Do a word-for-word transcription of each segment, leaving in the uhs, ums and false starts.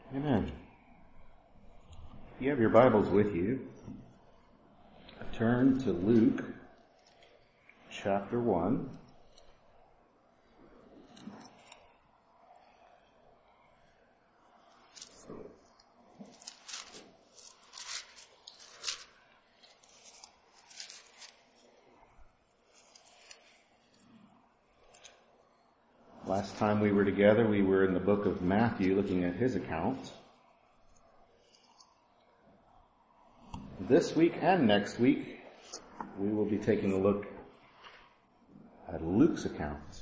Amen. If you have your Bibles with you, turn to Luke chapter one. Last time we were together, we were in the book of Matthew looking at his account. This week and next week, we will be taking a look at Luke's account.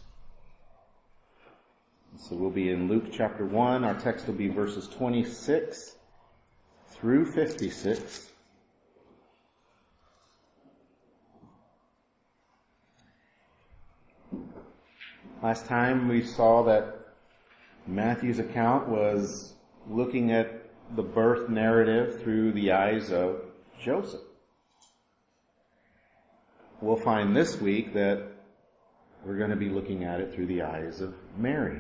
So we'll be in Luke chapter one. Our text will be verses twenty-six through fifty-six. Last time we saw that Matthew's account was looking at the birth narrative through the eyes of Joseph. We'll find this week that we're going to be looking at it through the eyes of Mary.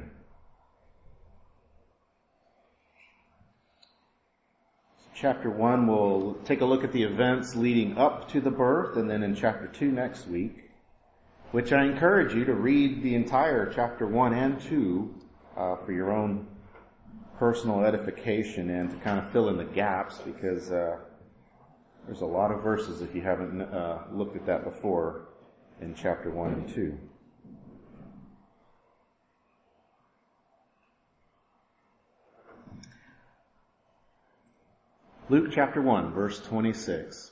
Chapter one, we'll take a look at the events leading up to the birth, and then in chapter two next week, which I encourage you to read the entire chapter one and two uh, for your own personal edification and to kind of fill in the gaps, because uh, there's a lot of verses if you haven't uh, looked at that before in chapter one and two. Luke chapter one, verse twenty-six.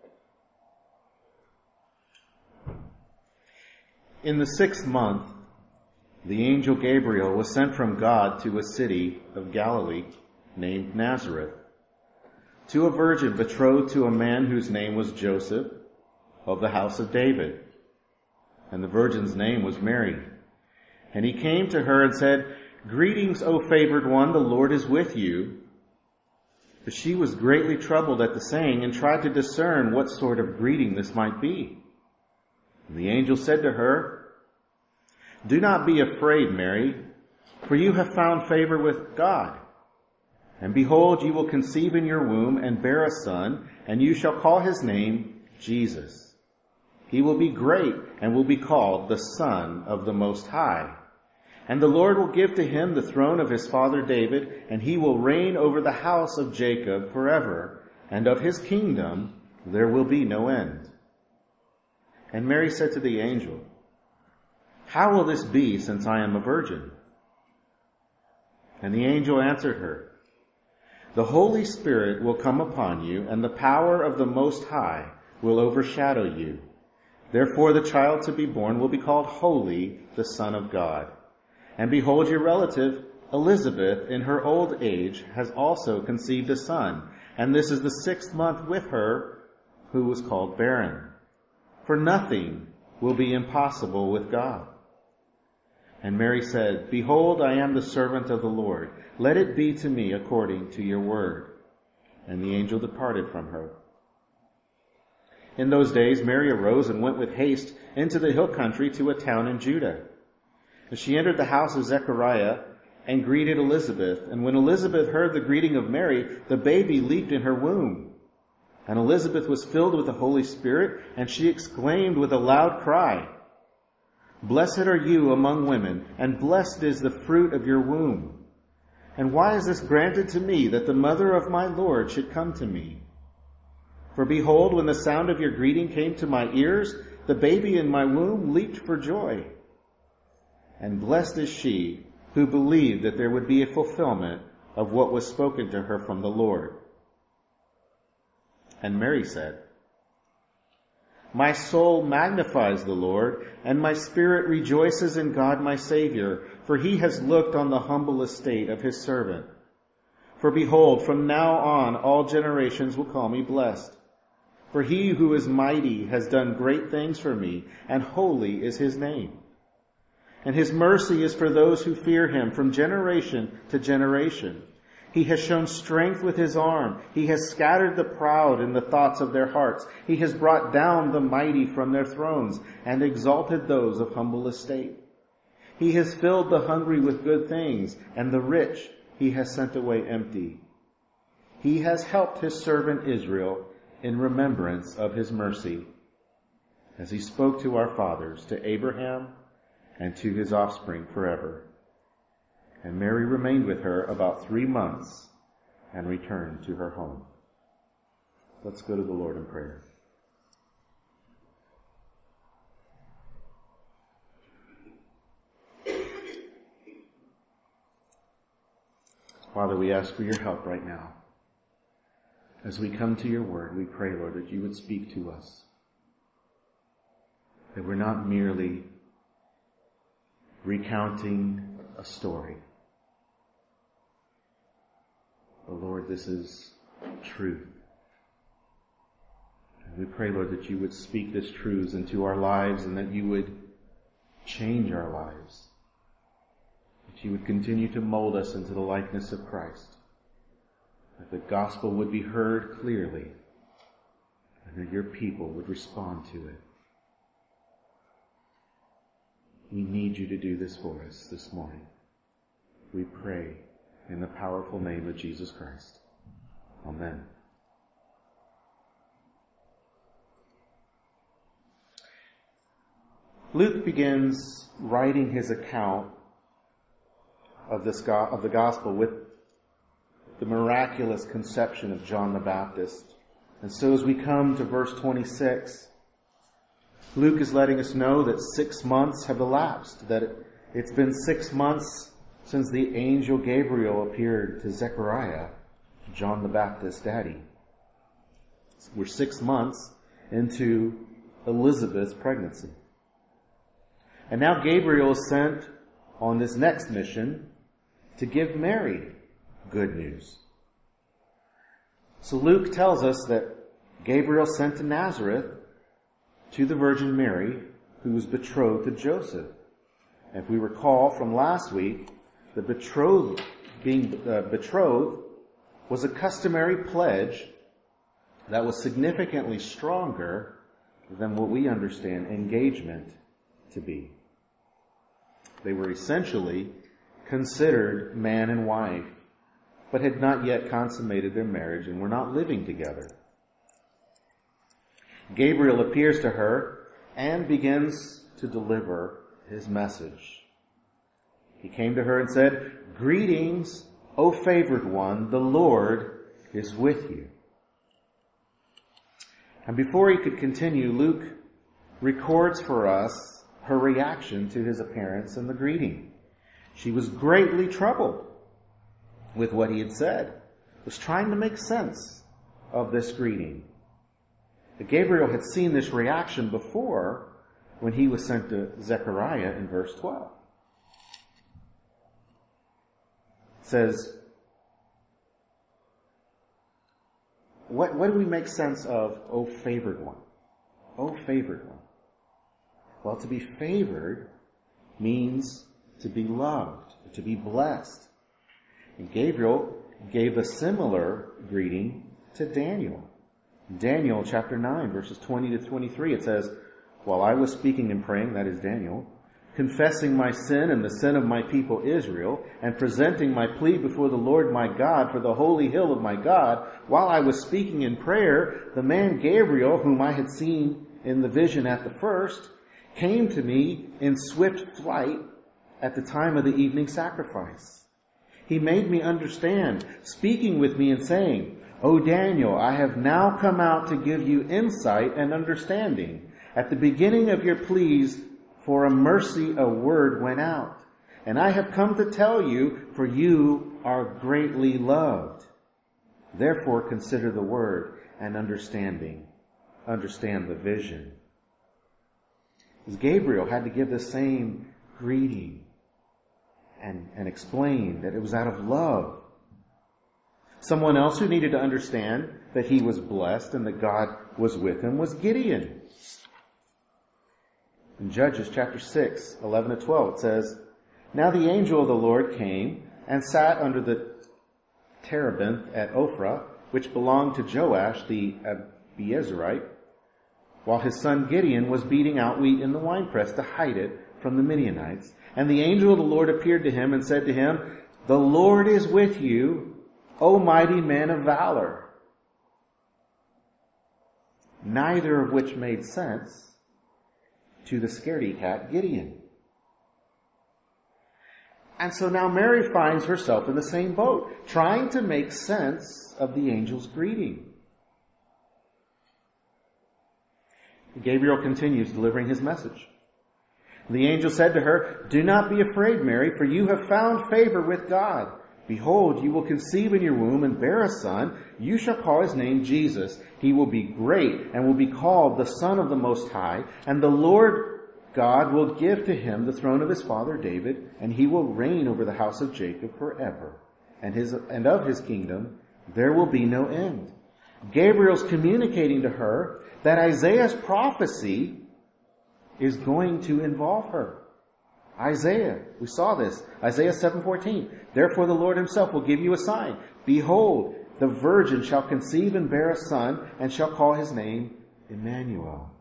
In the sixth month, the angel Gabriel was sent from God to a city of Galilee named Nazareth, to a virgin betrothed to a man whose name was Joseph, of the house of David. And the virgin's name was Mary. And he came to her and said, "Greetings, O favored one, the Lord is with you." But she was greatly troubled at the saying and tried to discern what sort of greeting this might be. And the angel said to her, "Do not be afraid, Mary, for you have found favor with God. And behold, you will conceive in your womb and bear a son, and you shall call his name Jesus. He will be great and will be called the Son of the Most High. And the Lord will give to him the throne of his father David, and he will reign over the house of Jacob forever, and of his kingdom there will be no end." And Mary said to the angel, "How will this be, since I am a virgin?" And the angel answered her, "The Holy Spirit will come upon you, and the power of the Most High will overshadow you. Therefore the child to be born will be called Holy, the Son of God. And behold, your relative Elizabeth, in her old age, has also conceived a son, and this is the sixth month with her, who was called barren. For nothing will be impossible with God." And Mary said, "Behold, I am the servant of the Lord. Let it be to me according to your word." And the angel departed from her. In those days, Mary arose and went with haste into the hill country to a town in Judah. And she entered the house of Zechariah and greeted Elizabeth. And when Elizabeth heard the greeting of Mary, the baby leaped in her womb. And Elizabeth was filled with the Holy Spirit, and she exclaimed with a loud cry, "Blessed are you among women, and blessed is the fruit of your womb. And why is this granted to me, that the mother of my Lord should come to me? For behold, when the sound of your greeting came to my ears, the baby in my womb leaped for joy. And blessed is she who believed that there would be a fulfillment of what was spoken to her from the Lord." And Mary said, "My soul magnifies the Lord, and my spirit rejoices in God my Savior, for he has looked on the humble estate of his servant. For behold, from now on all generations will call me blessed. For he who is mighty has done great things for me, and holy is his name. And his mercy is for those who fear him from generation to generation. He has shown strength with his arm. He has scattered the proud in the thoughts of their hearts. He has brought down the mighty from their thrones and exalted those of humble estate. He has filled the hungry with good things, and the rich he has sent away empty. He has helped his servant Israel in remembrance of his mercy, as he spoke to our fathers, to Abraham, and to his offspring forever. And Mary remained with her about three months and returned to her home. Let's go to the Lord in prayer. Father, we ask for your help right now. As we come to your word, we pray, Lord, that you would speak to us. That we're not merely recounting a story. But Lord, this is truth. And we pray, Lord, that you would speak this truth into our lives and that you would change our lives. That you would continue to mold us into the likeness of Christ. That the gospel would be heard clearly and that your people would respond to it. We need you to do this for us this morning. We pray in the powerful name of Jesus Christ. Amen. Luke begins writing his account of this go- of the gospel with the miraculous conception of John the Baptist. And so as we come to verse twenty-six, Luke is letting us know that six months have elapsed, that it's been six months since the angel Gabriel appeared to Zechariah, John the Baptist's daddy. We're six months into Elizabeth's pregnancy. And now Gabriel is sent on this next mission to give Mary good news. So Luke tells us that Gabriel sent to Nazareth to the Virgin Mary, who was betrothed to Joseph. If we recall from last week, the betrothed, being uh, betrothed was a customary pledge that was significantly stronger than what we understand engagement to be. They were essentially considered man and wife, but had not yet consummated their marriage and were not living together. Gabriel appears to her and begins to deliver his message. He came to her and said, "Greetings, O favored one, the Lord is with you." And before he could continue, Luke records for us her reaction to his appearance and the greeting. She was greatly troubled with what he had said, was trying to make sense of this greeting. Gabriel had seen this reaction before when he was sent to Zechariah in verse twelve. It says, what, what do we make sense of, O favored one? O favored one. Well, to be favored means to be loved, to be blessed. And Gabriel gave a similar greeting to Daniel. Daniel chapter nine, verses twenty to twenty-three, it says, "While I was speaking and praying," that is Daniel, "confessing my sin and the sin of my people Israel, and presenting my plea before the Lord my God for the holy hill of my God, while I was speaking in prayer, the man Gabriel, whom I had seen in the vision at the first, came to me in swift flight at the time of the evening sacrifice. He made me understand, speaking with me and saying, 'O Daniel, I have now come out to give you insight and understanding. At the beginning of your pleas for a mercy, a word went out. And I have come to tell you, for you are greatly loved. Therefore consider the word and understanding. Understand the vision.'" As Gabriel had to give the same greeting and, and explain that it was out of love. Someone else who needed to understand that he was blessed and that God was with him was Gideon. In Judges chapter six, eleven to twelve, it says, "Now the angel of the Lord came and sat under the terebinth at Ophrah, which belonged to Joash the Abiezrite, while his son Gideon was beating out wheat in the winepress to hide it from the Midianites. And the angel of the Lord appeared to him and said to him, The Lord is with you, O mighty man of valor. Neither of which made sense to the scaredy cat Gideon. And so now Mary finds herself in the same boat, trying to make sense of the angel's greeting. Gabriel continues delivering his message. The angel said to her, "Do not be afraid, Mary, for you have found favor with God. Behold, you will conceive in your womb and bear a son. You shall call his name Jesus. He will be great and will be called the Son of the Most High. And the Lord God will give to him the throne of his father David, and he will reign over the house of Jacob forever. And his and of his kingdom there will be no end." Gabriel's communicating to her that Isaiah's prophecy is going to involve her. Isaiah, we saw this, Isaiah seven fourteen. "Therefore the Lord himself will give you a sign. Behold, the virgin shall conceive and bear a son, and shall call his name Emmanuel."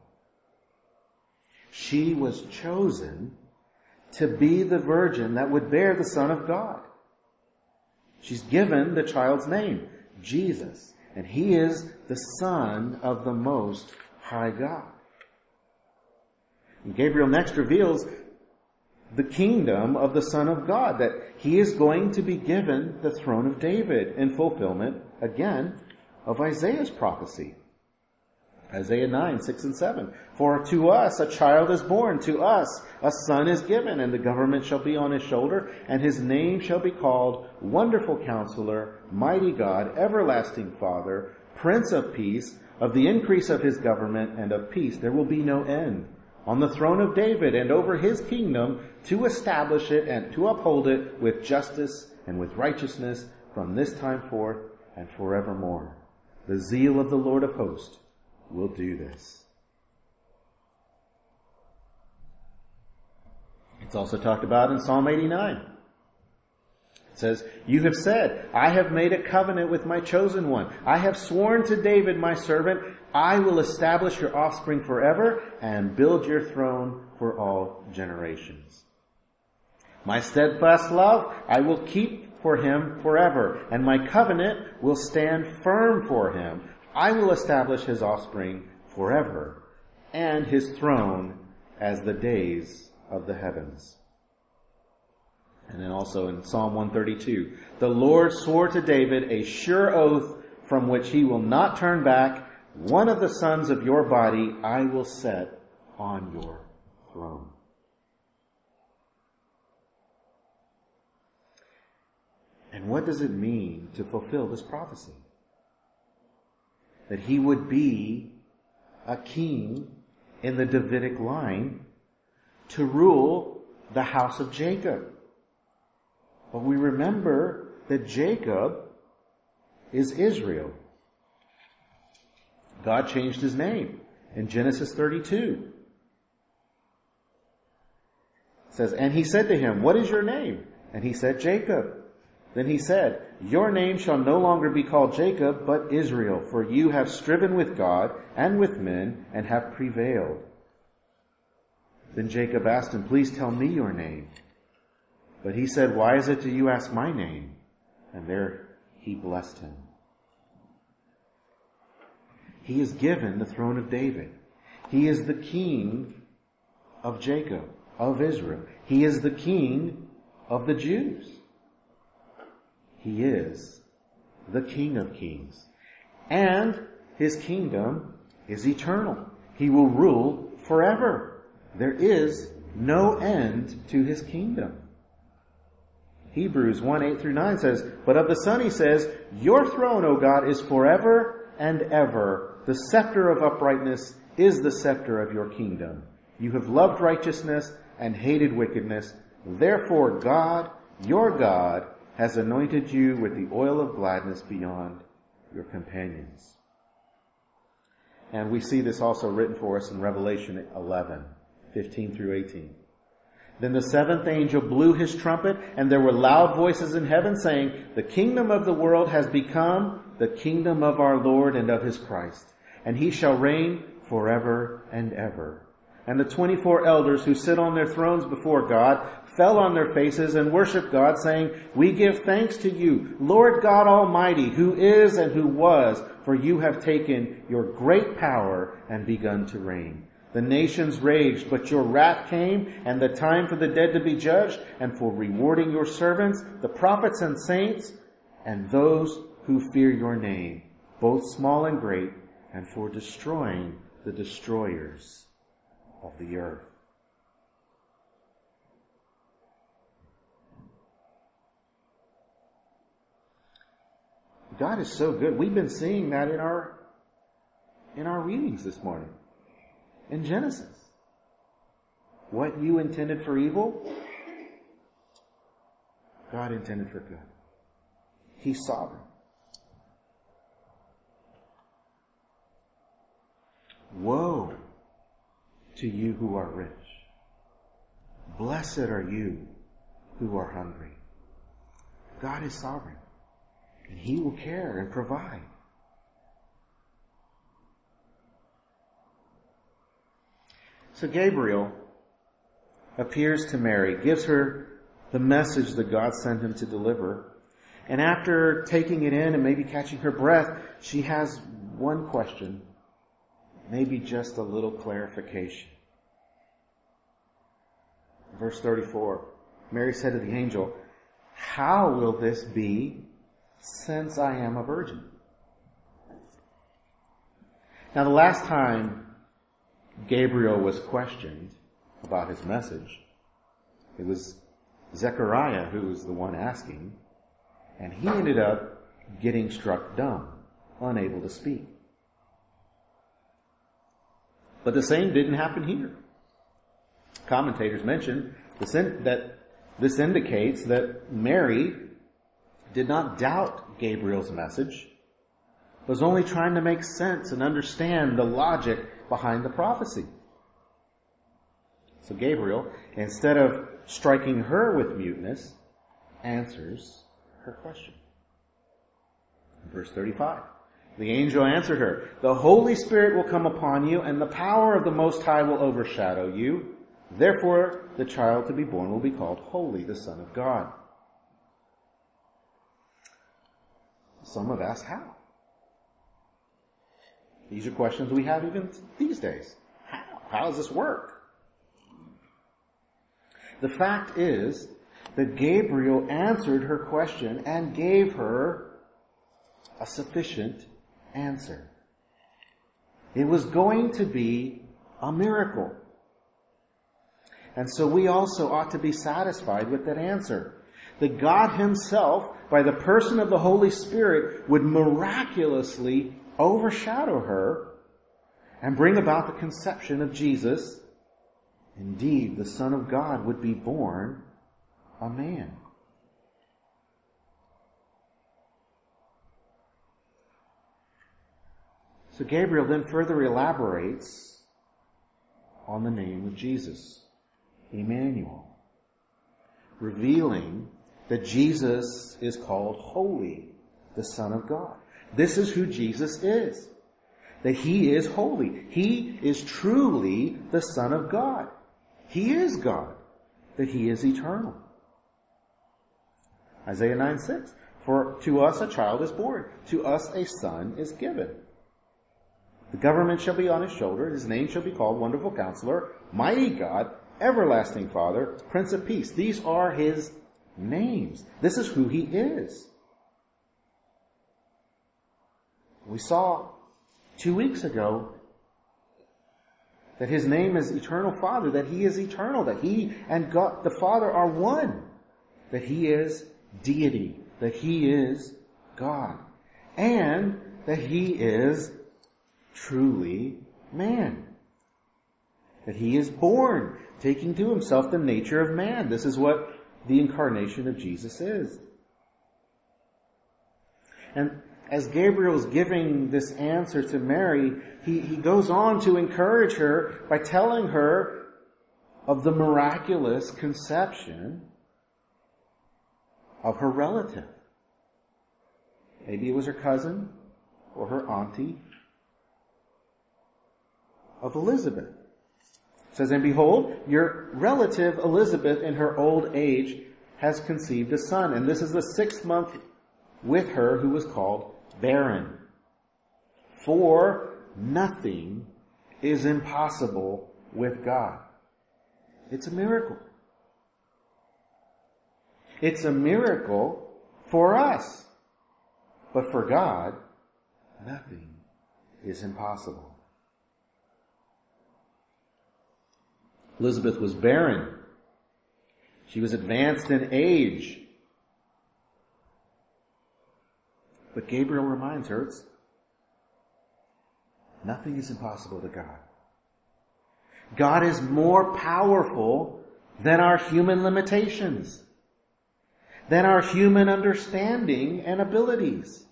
She was chosen to be the virgin that would bear the Son of God. She's given the child's name, Jesus, and he is the Son of the Most High God. And Gabriel next reveals the kingdom of the Son of God, that he is going to be given the throne of David in fulfillment, again, of Isaiah's prophecy. Isaiah nine, six and seven. "For to us a child is born, to us a son is given, and the government shall be on his shoulder, and his name shall be called Wonderful Counselor, Mighty God, Everlasting Father, Prince of Peace. Of the increase of his government and of peace there will be no end. On the throne of David and over his kingdom, to establish it and to uphold it with justice and with righteousness from this time forth and forevermore. The zeal of the Lord of hosts will do this." It's also talked about in Psalm eighty-nine. It says, "You have said, I have made a covenant with my chosen one. I have sworn to David my servant, I will establish your offspring forever and build your throne for all generations. My steadfast love I will keep for him forever, and my covenant will stand firm for him. I will establish his offspring forever, and his throne as the days of the heavens." And then also in Psalm one thirty-two, "The Lord swore to David a sure oath from which he will not turn back. One of the sons of your body I will set on your throne." And what does it mean to fulfill this prophecy? That he would be a king in the Davidic line to rule the house of Jacob. But we remember that Jacob is Israel. God changed his name in Genesis thirty-two. It says, "And he said to him, 'What is your name?' And he said, 'Jacob.' Then he said, 'Your name shall no longer be called Jacob, but Israel, for you have striven with God and with men and have prevailed.' Then Jacob asked him, 'Please tell me your name.' But he said, 'Why is it do you ask my name?' And there he blessed him." He is given the throne of David. He is the king of Jacob, of Israel. He is the king of the Jews. He is the King of Kings. And his kingdom is eternal. He will rule forever. There is no end to his kingdom. Hebrews one, eight through nine says, "But of the Son he says, 'Your throne, O God, is forever and ever. The scepter of uprightness is the scepter of your kingdom. You have loved righteousness and hated wickedness. Therefore God, your God, has anointed you with the oil of gladness beyond your companions.'" And we see this also written for us in Revelation eleven, fifteen through eighteen. "Then the seventh angel blew his trumpet, and there were loud voices in heaven saying, 'The kingdom of the world has become the kingdom of our Lord and of his Christ, and he shall reign forever and ever.' And the twenty-four elders who sit on their thrones before God fell on their faces and worshiped God, saying, "We give thanks to you, Lord God Almighty, who is and who was, for you have taken your great power and begun to reign. The nations raged, but your wrath came, and the time for the dead to be judged, and for rewarding your servants, the prophets and saints, and those who fear your name, both small and great, and for destroying the destroyers of the earth." God is so good. We've been seeing that in our in our readings this morning. In Genesis. What you intended for evil, God intended for good. He's sovereign. Woe to you who are rich. Blessed are you who are hungry. God is sovereign, and He will care and provide. So Gabriel appears to Mary, gives her the message that God sent him to deliver. And after taking it in and maybe catching her breath, she has one question, maybe just a little clarification. Verse thirty-four, Mary said to the angel, "How will this be, since I am a virgin?" Now, the last time Gabriel was questioned about his message, it was Zechariah who was the one asking, and he ended up getting struck dumb, unable to speak. But the same didn't happen here. Commentators mention that this indicates that Mary did not doubt Gabriel's message, was only trying to make sense and understand the logic behind the prophecy. So Gabriel, instead of striking her with muteness, answers her question. Verse thirty-five. The angel answered her, "The Holy Spirit will come upon you, and the power of the Most High will overshadow you. Therefore, the child to be born will be called Holy, the Son of God." Some have asked how. These are questions we have even these days. How? How does this work? The fact is that Gabriel answered her question and gave her a sufficient answer. It was going to be a miracle. And so we also ought to be satisfied with that answer. That God Himself, by the person of the Holy Spirit, would miraculously overshadow her and bring about the conception of Jesus. Indeed, the Son of God would be born a man. So Gabriel then further elaborates on the name of Jesus, Emmanuel, revealing that Jesus is called Holy, the Son of God. This is who Jesus is. That He is holy. He is truly the Son of God. He is God. That He is eternal. Isaiah nine six. For to us a child is born. To us a son is given. The government shall be on His shoulder. His name shall be called Wonderful Counselor, Mighty God, Everlasting Father, Prince of Peace. These are His names. This is who He is. We saw two weeks ago that His name is Eternal Father, that He is eternal, that He and God the Father are one, that He is deity, that He is God, and that He is truly man. That He is born, taking to Himself the nature of man. This is what the incarnation of Jesus is. And as Gabriel is giving this answer to Mary, he, he goes on to encourage her by telling her of the miraculous conception of her relative. Maybe it was her cousin or her auntie, of Elizabeth. It says, and behold, your relative Elizabeth in her old age has conceived a son. And this is the sixth month with her who was called barren. For nothing is impossible with God. It's a miracle. It's a miracle for us. But for God, nothing is impossible. Elizabeth was barren. She was advanced in age. But Gabriel reminds her, it's, nothing is impossible to God. God is more powerful than our human limitations, than our human understanding and abilities.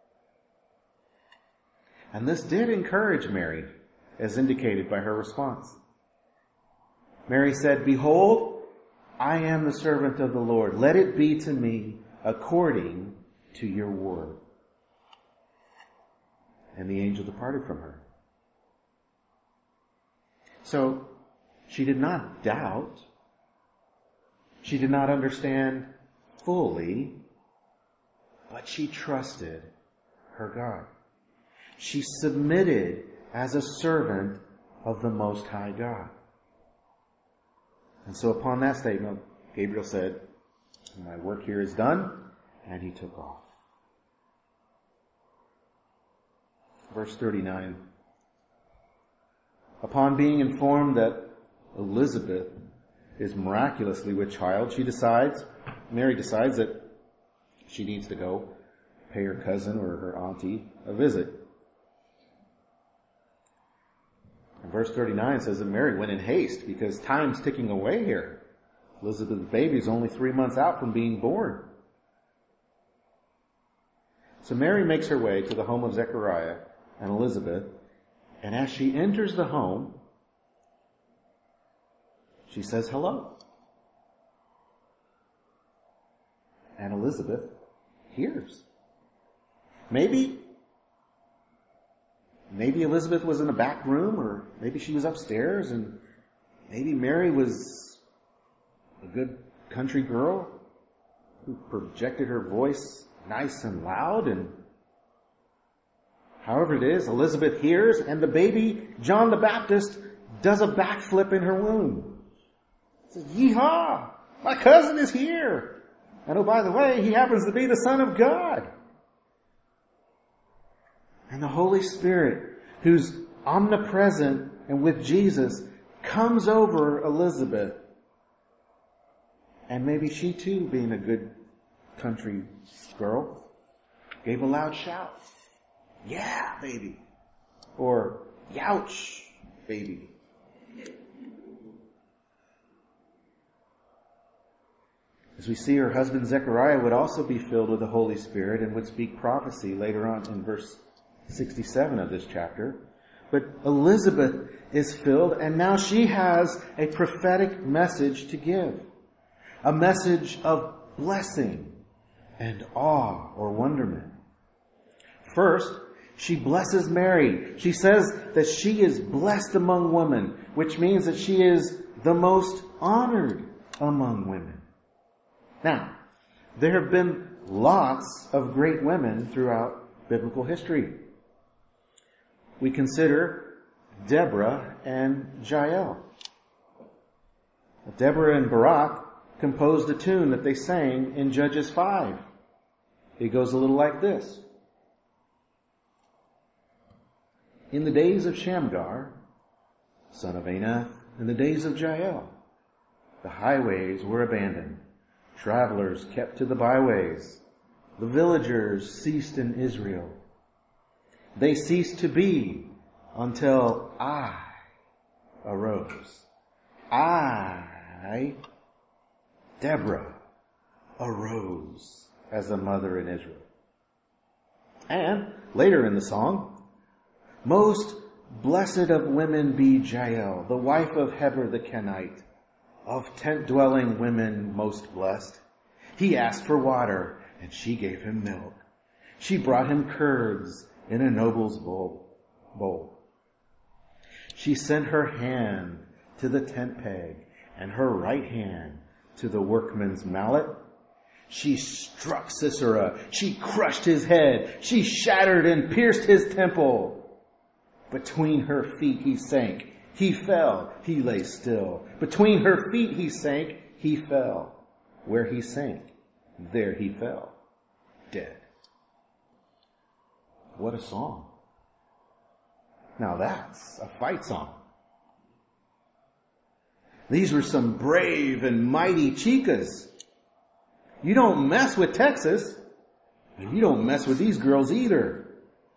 And this did encourage Mary, as indicated by her response. Mary said, behold, I am the servant of the Lord. Let it be to me according to your word. And the angel departed from her. So, she did not doubt. She did not understand fully, but she trusted her God. She submitted as a servant of the Most High God. And so upon that statement, Gabriel said, my work here is done, and he took off. Verse thirty-nine. Upon being informed that Elizabeth is miraculously with child, she decides, Mary decides that she needs to go pay her cousin or her auntie a visit. And verse thirty-nine says that Mary went in haste because time's ticking away here. Elizabeth's baby is only three months out from being born. So Mary makes her way to the home of Zechariah and Elizabeth, and as she enters the home, she says hello. And Elizabeth hears. Maybe, maybe Elizabeth was in a back room, or maybe she was upstairs, and maybe Mary was a good country girl who projected her voice nice and loud, and however it is, Elizabeth hears, and the baby, John the Baptist, does a backflip in her womb. Says, yeehaw! My cousin is here! And oh, by the way, he happens to be the Son of God. And the Holy Spirit, who's omnipresent and with Jesus, comes over Elizabeth. And maybe she too, being a good country girl, gave a loud shout. Yeah, baby. Or, youch, baby. As we see, her husband Zechariah would also be filled with the Holy Spirit and would speak prophecy later on in verse sixty-seven of this chapter. But Elizabeth is filled, and now she has a prophetic message to give. A message of blessing and awe or wonderment. First, she blesses Mary. She says that she is blessed among women, which means that she is the most honored among women. Now, there have been lots of great women throughout biblical history. We consider Deborah and Jael. Deborah and Barak composed a tune that they sang in Judges five. It goes a little like this. In the days of Shamgar, son of Anath, in the days of Jael, the highways were abandoned. Travelers kept to the byways. The villagers ceased in Israel. They ceased to be until I arose. I, Deborah, arose as a mother in Israel. And later in the song, most blessed of women be Jael, the wife of Heber the Kenite, of tent-dwelling women most blessed. He asked for water, and she gave him milk. She brought him curds in a noble's bowl. bowl. She sent her hand to the tent peg, and her right hand to the workman's mallet. She struck Sisera. She crushed his head. She shattered and pierced his temple. Between her feet he sank. He fell. He lay still. Between her feet he sank. He fell. Where he sank, there he fell, dead. What a song. Now that's a fight song. These were some brave and mighty chicas. You don't mess with Texas, and you don't mess with these girls either.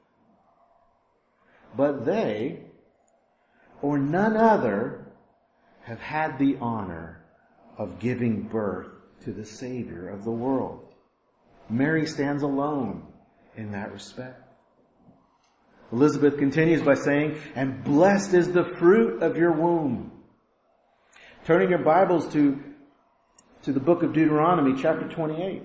But they, or none other, have had the honor of giving birth to the Savior of the world. Mary stands alone in that respect. Elizabeth continues by saying, and blessed is the fruit of your womb. Turning your Bibles to, to the book of Deuteronomy, chapter twenty-eight.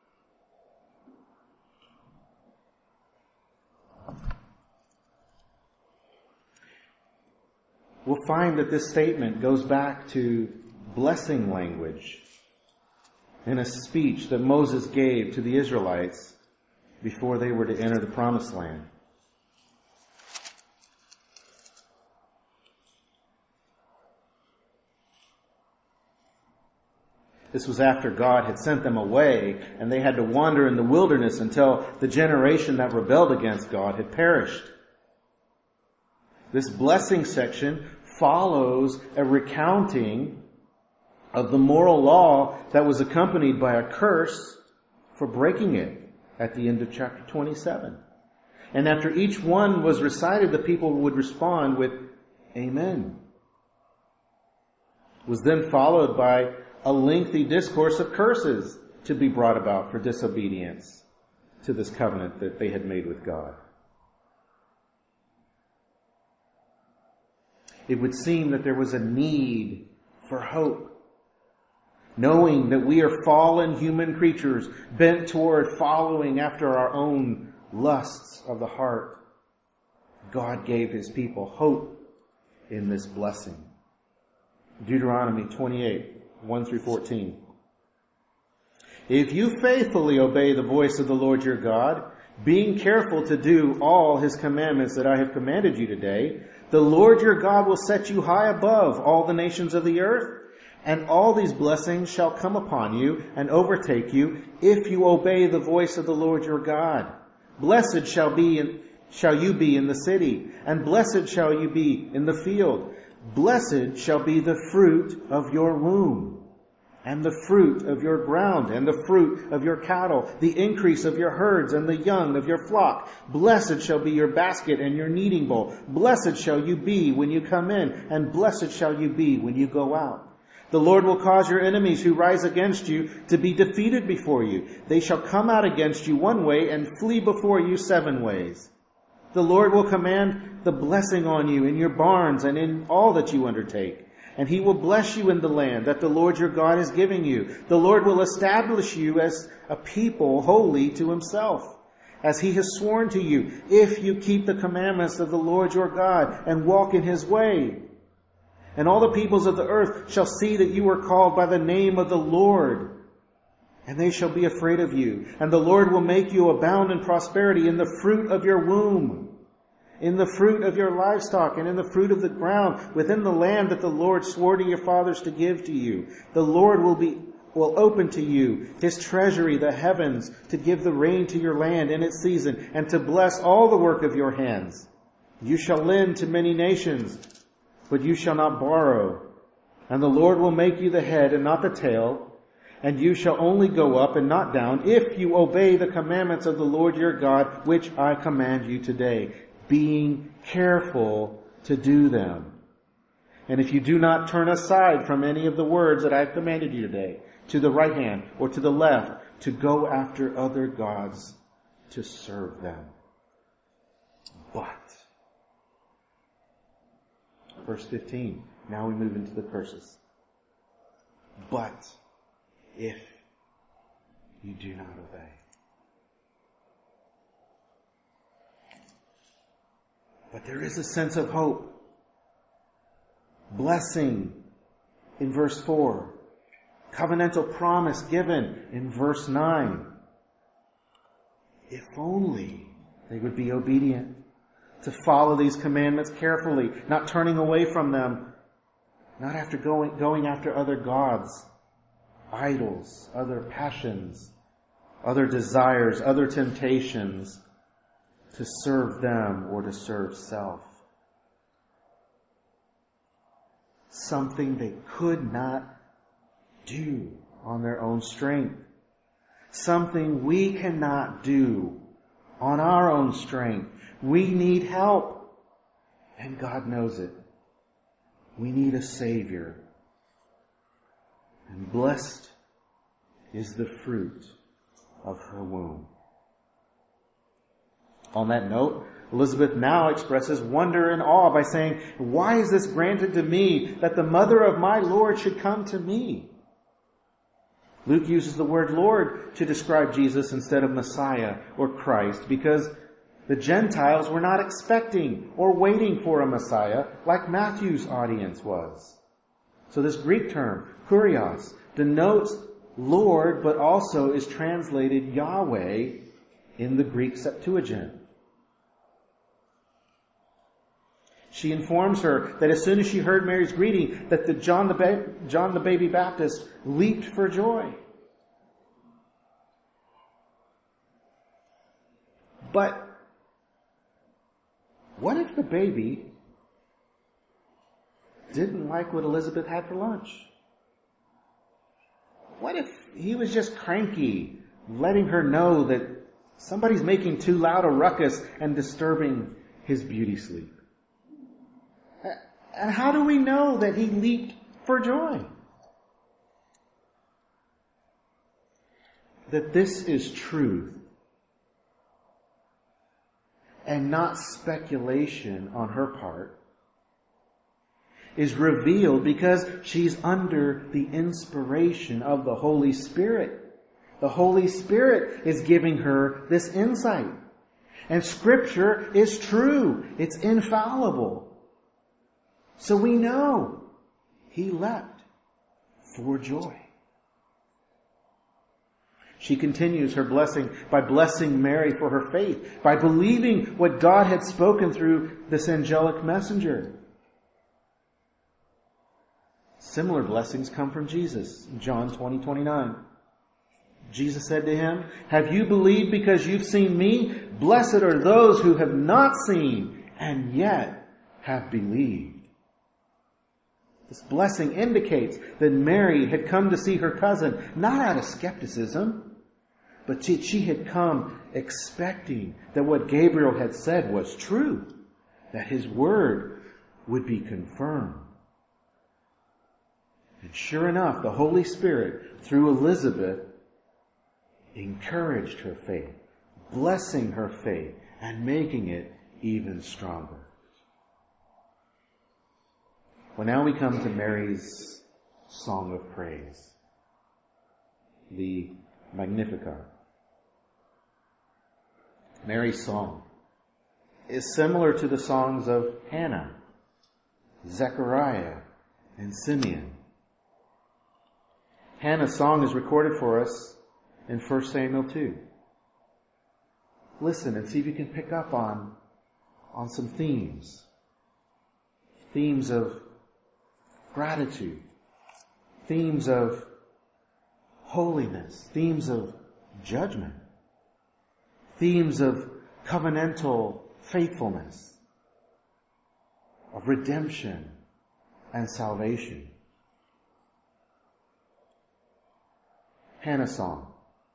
We'll find that this statement goes back to blessing language in a speech that Moses gave to the Israelites before they were to enter the promised land. This was after God had sent them away, and they had to wander in the wilderness until the generation that rebelled against God had perished. This blessing section follows a recounting of the moral law that was accompanied by a curse for breaking it at the end of chapter twenty-seven. And after each one was recited, the people would respond with, Amen. It was then followed by a lengthy discourse of curses to be brought about for disobedience to this covenant that they had made with God. It would seem that there was a need for hope. Knowing that we are fallen human creatures bent toward following after our own lusts of the heart, God gave His people hope in this blessing. Deuteronomy twenty-eight, one through fourteen. If you faithfully obey the voice of the Lord your God, being careful to do all His commandments that I have commanded you today, the Lord your God will set you high above all the nations of the earth, and all these blessings shall come upon you and overtake you if you obey the voice of the Lord your God. Blessed shall be in, shall you be in the city, and blessed shall you be in the field. Blessed shall be the fruit of your womb, and the fruit of your ground, and the fruit of your cattle, the increase of your herds, and the young of your flock. Blessed shall be your basket and your kneading bowl. Blessed shall you be when you come in, and blessed shall you be when you go out. The Lord will cause your enemies who rise against you to be defeated before you. They shall come out against you one way and flee before you seven ways. The Lord will command the blessing on you in your barns and in all that you undertake. And He will bless you in the land that the Lord your God is giving you. The Lord will establish you as a people holy to Himself, as He has sworn to you, if you keep the commandments of the Lord your God and walk in His way. And all the peoples of the earth shall see that you are called by the name of the Lord, and they shall be afraid of you. And the Lord will make you abound in prosperity in the fruit of your womb, in the fruit of your livestock, and in the fruit of the ground, within the land that the Lord swore to your fathers to give to you. The Lord will be will open to you His treasury, the heavens, to give the rain to your land in its season, and to bless all the work of your hands. You shall lend to many nations, but you shall not borrow. And the Lord will make you the head and not the tail, and you shall only go up and not down, if you obey the commandments of the Lord your God, which I command you today, being careful to do them. And if you do not turn aside from any of the words that I have commanded you today, to the right hand or to the left, to go after other gods to serve them. But, verse fifteen, now we move into the curses. But if you do not obey. But there is a sense of hope. blessing in verse four. Covenantal promise given in verse nine. If only they would be obedient to follow these commandments carefully, not turning away from them, not after going, going after other gods, idols, other passions, other desires, other temptations, to serve them or to serve self. Something they could not do on their own strength. Something we cannot do on our own strength. We need help. And God knows it. We need a Savior. And blessed is the fruit of her womb. On that note, Elizabeth now expresses wonder and awe by saying, "Why is this granted to me, that the mother of my Lord should come to me?" Luke uses the word Lord to describe Jesus instead of Messiah or Christ, because the Gentiles were not expecting or waiting for a Messiah like Matthew's audience was. So this Greek term, kurios, denotes Lord, but also is translated Yahweh in the Greek Septuagint. She informs her that as soon as she heard Mary's greeting, that the John the, ba- John the baby Baptist leaped for joy. But what if the baby didn't like what Elizabeth had for lunch? What if he was just cranky, letting her know that somebody's making too loud a ruckus and disturbing his beauty sleep? And how do we know that he leaped for joy? That this is truth and not speculation on her part is revealed because she's under the inspiration of the Holy Spirit. The Holy Spirit is giving her this insight. And Scripture is true. It's infallible. So we know he leapt for joy. She continues her blessing by blessing Mary for her faith, by believing what God had spoken through this angelic messenger. Similar blessings come from Jesus in John twenty twenty-nine. Jesus said to him, "Have you believed because you've seen me? Blessed are those who have not seen and yet have believed." This blessing indicates that Mary had come to see her cousin not out of skepticism, but she, she had come expecting that what Gabriel had said was true, that his word would be confirmed. And sure enough, the Holy Spirit, through Elizabeth, encouraged her faith, blessing her faith, and making it even stronger. Well, now we come to Mary's song of praise, the Magnificat. Mary's song is similar to the songs of Hannah, Zechariah, and Simeon. Hannah's song is recorded for us in First Samuel two. Listen and see if you can pick up on, on some themes. Themes of gratitude, themes of holiness, themes of judgment, themes of covenantal faithfulness, of redemption and salvation. Hannah's song.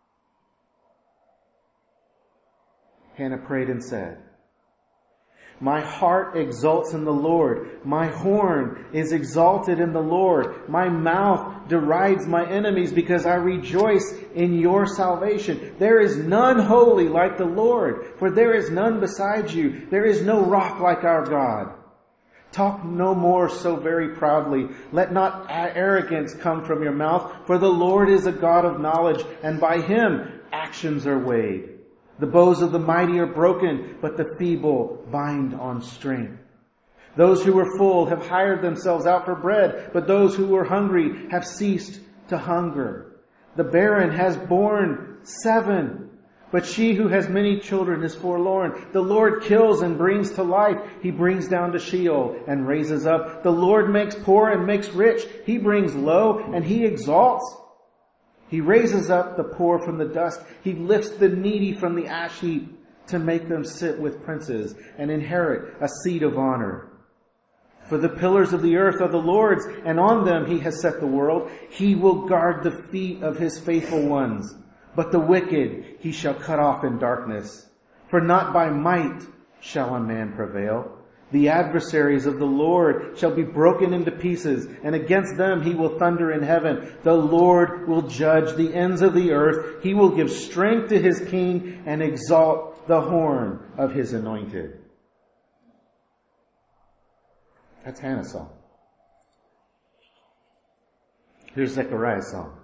Hannah prayed and said, "My heart exults in the Lord. My horn is exalted in the Lord. My mouth derides my enemies because I rejoice in your salvation. There is none holy like the Lord, for there is none beside you. There is no rock like our God. Talk no more so very proudly. Let not arrogance come from your mouth, for the Lord is a God of knowledge, and by him actions are weighed. The bows of the mighty are broken, but the feeble bind on strength. Those who were full have hired themselves out for bread, but those who were hungry have ceased to hunger. The barren has borne seven, but she who has many children is forlorn. The Lord kills and brings to life. He brings down to Sheol and raises up. The Lord makes poor and makes rich. He brings low and he exalts. He raises up the poor from the dust. He lifts the needy from the ash heap to make them sit with princes and inherit a seat of honor. For the pillars of the earth are the Lord's, and on them he has set the world. He will guard the feet of his faithful ones, but the wicked he shall cut off in darkness. For not by might shall a man prevail. The adversaries of the Lord shall be broken into pieces, and against them he will thunder in heaven. The Lord will judge the ends of the earth. He will give strength to his king and exalt the horn of his anointed. That's Hannah's song. Here's Zechariah's song.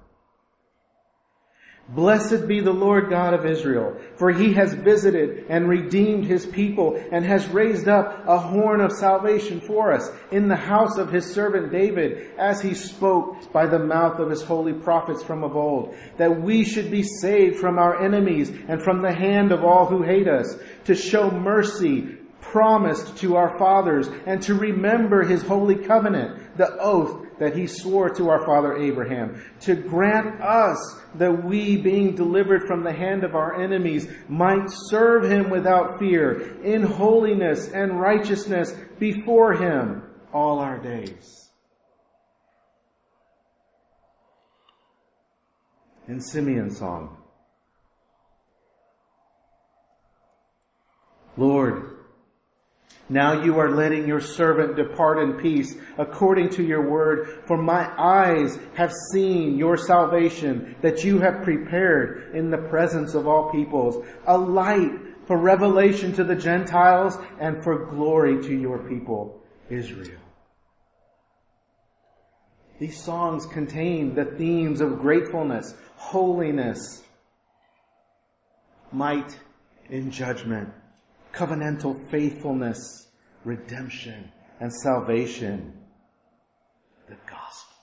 Blessed be the Lord God of Israel, for he has visited and redeemed his people and has raised up a horn of salvation for us in the house of his servant David, as he spoke by the mouth of his holy prophets from of old, that we should be saved from our enemies and from the hand of all who hate us, to show mercy promised to our fathers, and to remember his holy covenant, the oath that he swore to our father Abraham, to grant us that we, being delivered from the hand of our enemies, might serve him without fear, in holiness and righteousness before him all our days. In Simeon's song, Lord, now you are letting your servant depart in peace according to your word. For my eyes have seen your salvation that you have prepared in the presence of all peoples, a light for revelation to the Gentiles and for glory to your people, Israel. These songs contain the themes of gratefulness, holiness, might in judgment, covenantal faithfulness, redemption, and salvation. The gospel.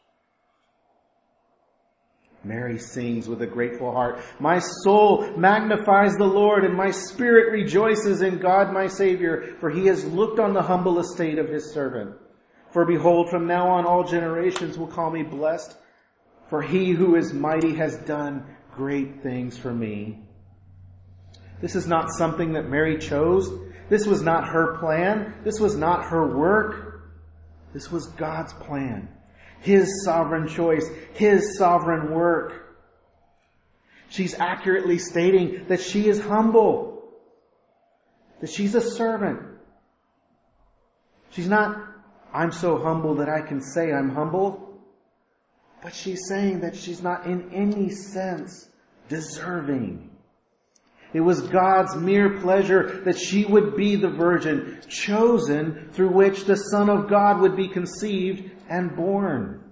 Mary sings with a grateful heart, my soul magnifies the Lord, and my spirit rejoices in God my Savior, for he has looked on the humble estate of his servant. For behold, from now on all generations will call me blessed, for he who is mighty has done great things for me. This is not something that Mary chose. This was not her plan. This was not her work. This was God's plan. His sovereign choice. His sovereign work. She's accurately stating that she is humble. That she's a servant. She's not, I'm so humble that I can say I'm humble. But she's saying that she's not in any sense deserving. It was God's mere pleasure that she would be the virgin chosen through which the Son of God would be conceived and born.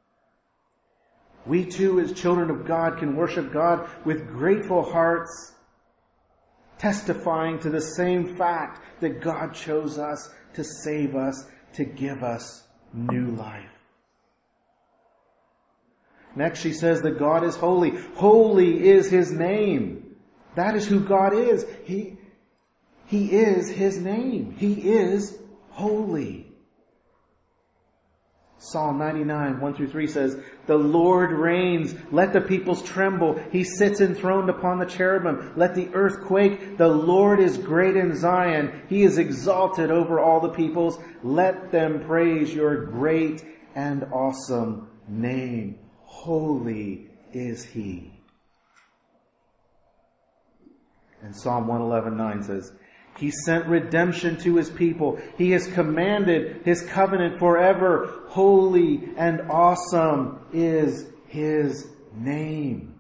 We too, as children of God, can worship God with grateful hearts, testifying to the same fact that God chose us to save us, to give us new life. Next, she says that God is holy. Holy is his name. That is who God is. He, he is his name. He is holy. Psalm ninety-nine, one through three says, the Lord reigns. Let the peoples tremble. He sits enthroned upon the cherubim. Let the earth quake. The Lord is great in Zion. He is exalted over all the peoples. Let them praise your great and awesome name. Holy is he. And Psalm one eleven nine says, he sent redemption to his people. He has commanded his covenant forever. Holy and awesome is his name.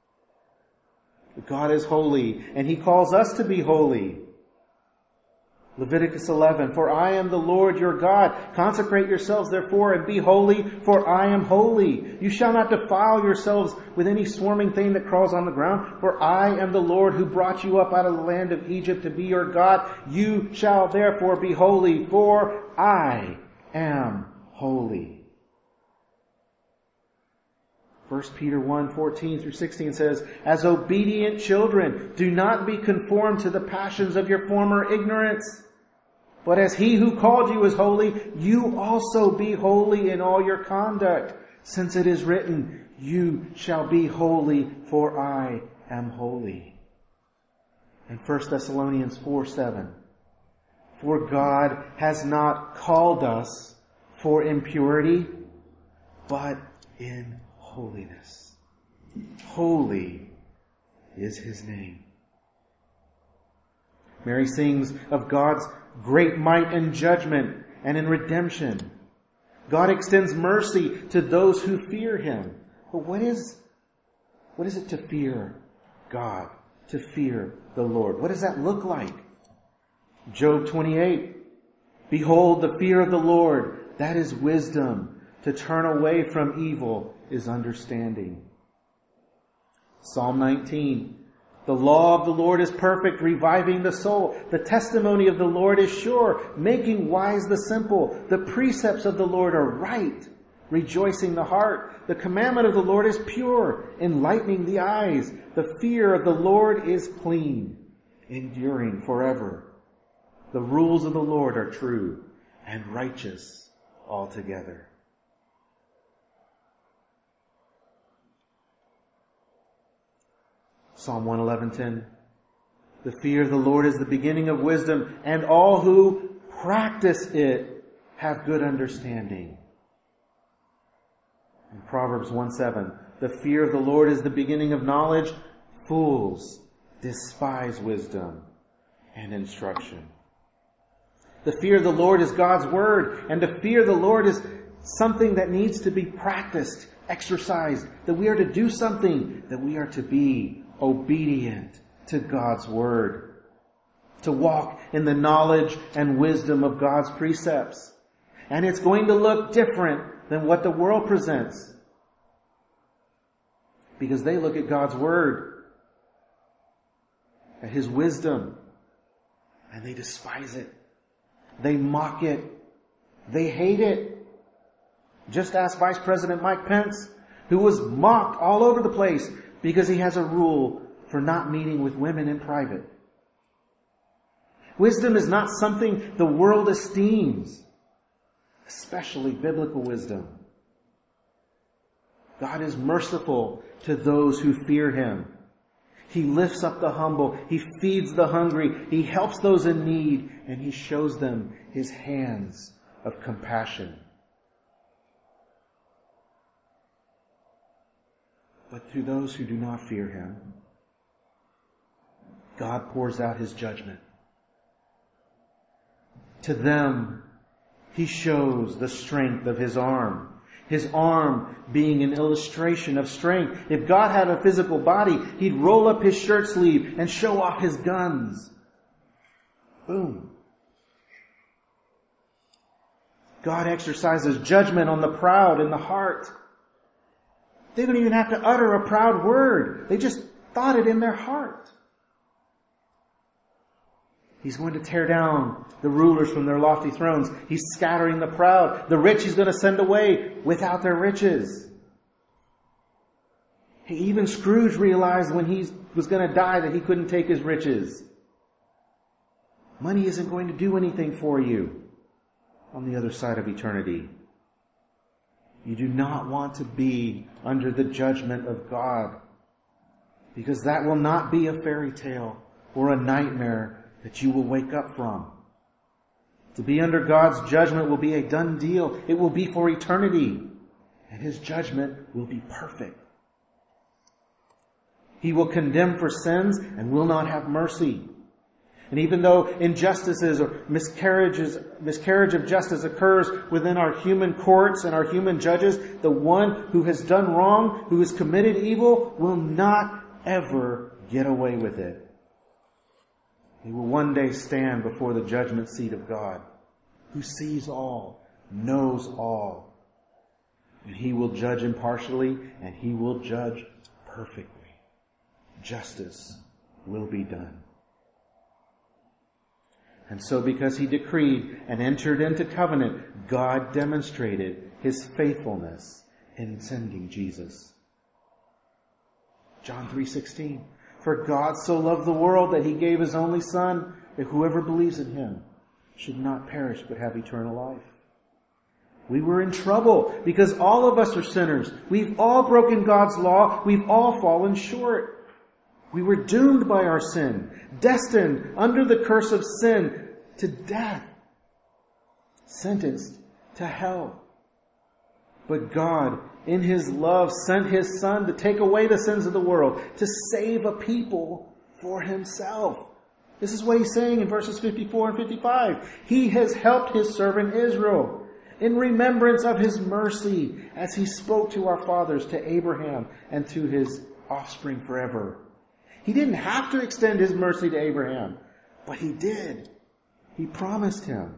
God is holy, and he calls us to be holy. Leviticus eleven, for I am the Lord your God. Consecrate yourselves therefore and be holy, for I am holy. You shall not defile yourselves with any swarming thing that crawls on the ground, for I am the Lord who brought you up out of the land of Egypt to be your God. You shall therefore be holy, for I am holy. First Peter one, fourteen through sixteen says, as obedient children, do not be conformed to the passions of your former ignorance. But as he who called you is holy, you also be holy in all your conduct. Since it is written, you shall be holy, for I am holy. And First Thessalonians four, seven, for God has not called us for impurity, but in holiness. Holy is his name. Mary sings of God's great might in judgment and in redemption. God extends mercy to those who fear him. But what is, what is it to fear God? To fear the Lord? What does that look like? Job twenty-eight. Behold, the fear of the Lord, that is wisdom. To turn away from evil is understanding. Psalm nineteen. The law of the Lord is perfect, reviving the soul. The testimony of the Lord is sure, making wise the simple. The precepts of the Lord are right, rejoicing the heart. The commandment of the Lord is pure, enlightening the eyes. The fear of the Lord is clean, enduring forever. The rules of the Lord are true and righteous altogether. Psalm one eleven ten. The fear of the Lord is the beginning of wisdom, and all who practice it have good understanding. In Proverbs one seven. The fear of the Lord is the beginning of knowledge. Fools despise wisdom and instruction. The fear of the Lord is God's word, and to fear the Lord is something that needs to be practiced, exercised, that we are to do something, that we are to be obedient to God's word, to walk in the knowledge and wisdom of God's precepts. And it's going to look different than what the world presents, because they look at God's word, at his wisdom, and they despise it. They mock it. They hate it. Just ask Vice President Mike Pence, who was mocked all over the place because he has a rule for not meeting with women in private. Wisdom is not something the world esteems, especially biblical wisdom. God is merciful to those who fear him. He lifts up the humble. He feeds the hungry. He helps those in need, and he shows them his hands of compassion. But to those who do not fear him, God pours out his judgment. To them, he shows the strength of his arm. His arm being an illustration of strength. If God had a physical body, he'd roll up his shirt sleeve and show off his guns. Boom. God exercises judgment on the proud in the heart. They don't even have to utter a proud word. They just thought it in their heart. He's going to tear down the rulers from their lofty thrones. He's scattering the proud. The rich he's going to send away without their riches. Even Scrooge realized when he was going to die that he couldn't take his riches. Money isn't going to do anything for you on the other side of eternity. You do not want to be under the judgment of God, because that will not be a fairy tale or a nightmare that you will wake up from. To be under God's judgment will be a done deal. It will be for eternity, and his judgment will be perfect. He will condemn for sins and will not have mercy. And even though injustices or miscarriages, miscarriage of justice occurs within our human courts and our human judges, the one who has done wrong, who has committed evil, will not ever get away with it. He will one day stand before the judgment seat of God, who sees all, knows all. And He will judge impartially, and He will judge perfectly. Justice will be done. And so because He decreed and entered into covenant, God demonstrated His faithfulness in sending Jesus. John three sixteen. For God so loved the world that He gave His only Son, that whoever believes in Him should not perish but have eternal life. We were in trouble because all of us are sinners. We've all broken God's law. We've all fallen short. We were doomed by our sin, destined under the curse of sin to death, sentenced to hell. But God, in His love, sent His Son to take away the sins of the world, to save a people for Himself. This is what He's saying in verses fifty-four and fifty-five. He has helped His servant Israel in remembrance of His mercy as He spoke to our fathers, to Abraham, and to his offspring forever. He didn't have to extend His mercy to Abraham, but He did. He promised him.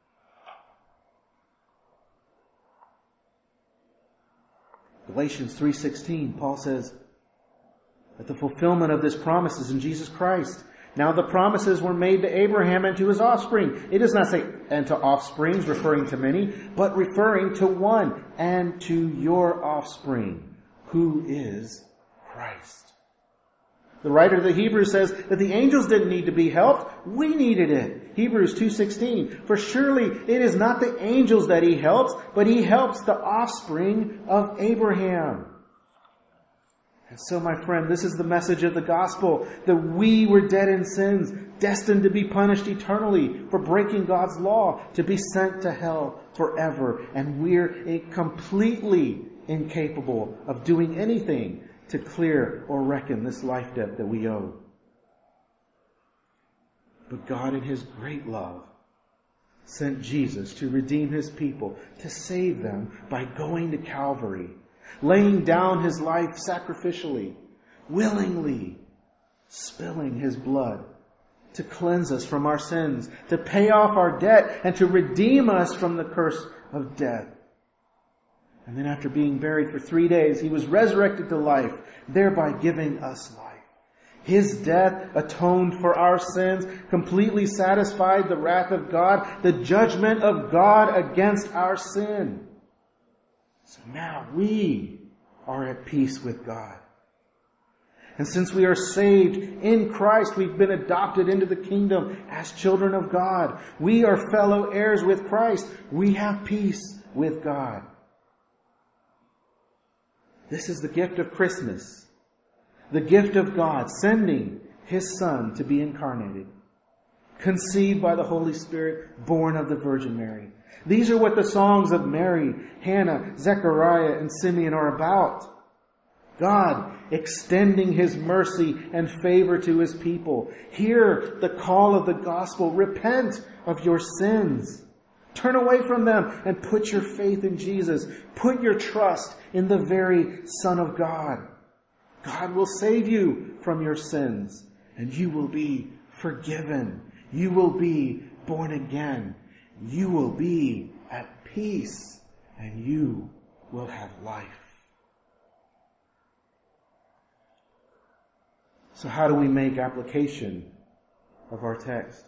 Galatians three sixteen, Paul says that the fulfillment of this promise is in Jesus Christ. Now the promises were made to Abraham and to his offspring. It does not say, and to offsprings, referring to many, but referring to one, and to your offspring, who is Christ. The writer of the Hebrews says that the angels didn't need to be helped. We needed it. Hebrews two sixteen. For surely it is not the angels that He helps, but He helps the offspring of Abraham. And so, my friend, this is the message of the gospel, that we were dead in sins, destined to be punished eternally for breaking God's law, to be sent to hell forever. And we're completely incapable of doing anything to clear or reckon this life debt that we owe. But God, in His great love, sent Jesus to redeem His people, to save them by going to Calvary, laying down His life sacrificially, willingly spilling His blood to cleanse us from our sins, to pay off our debt, and to redeem us from the curse of death. And then after being buried for three days, He was resurrected to life, thereby giving us life. His death atoned for our sins, completely satisfied the wrath of God, the judgment of God against our sin. So now we are at peace with God. And since we are saved in Christ, we've been adopted into the kingdom as children of God. We are fellow heirs with Christ. We have peace with God. This is the gift of Christmas. The gift of God sending His Son to be incarnated, conceived by the Holy Spirit, born of the Virgin Mary. These are what the songs of Mary, Hannah, Zechariah, and Simeon are about. God extending His mercy and favor to His people. Hear the call of the gospel. Repent of your sins. Turn away from them and put your faith in Jesus. Put your trust in the very Son of God. God will save you from your sins, and you will be forgiven. You will be born again. You will be at peace, and you will have life. So how do we make application of our text?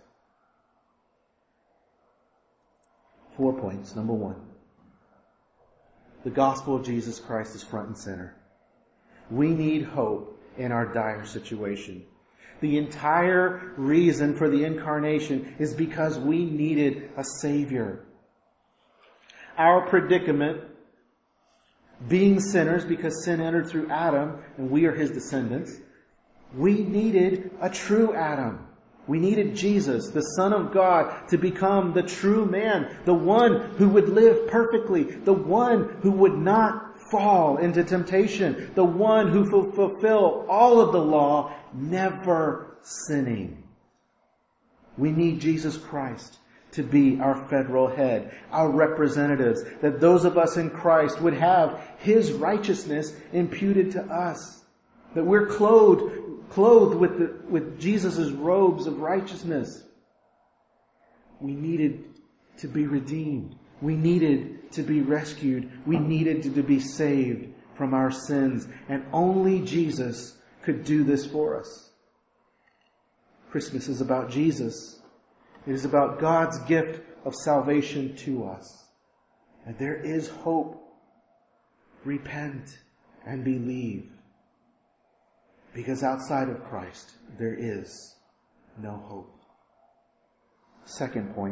Four points. Number one, the gospel of Jesus Christ is front and center. We need hope in our dire situation. The entire reason for the incarnation is because we needed a Savior. Our predicament, being sinners because sin entered through Adam and we are his descendants, we needed a true Adam. We needed Jesus, the Son of God, to become the true man, the one who would live perfectly, the one who would not fall into temptation, the one who will fulfill all of the law, never sinning. We need Jesus Christ to be our federal head, our representatives, that those of us in Christ would have His righteousness imputed to us, that we're clothed clothed with the, with Jesus' robes of righteousness. We needed to be redeemed. We needed to be rescued. We needed to, to be saved from our sins. And only Jesus could do this for us. Christmas is about Jesus. It is about God's gift of salvation to us. And there is hope. Repent and believe. Because outside of Christ, there is no hope. Second point.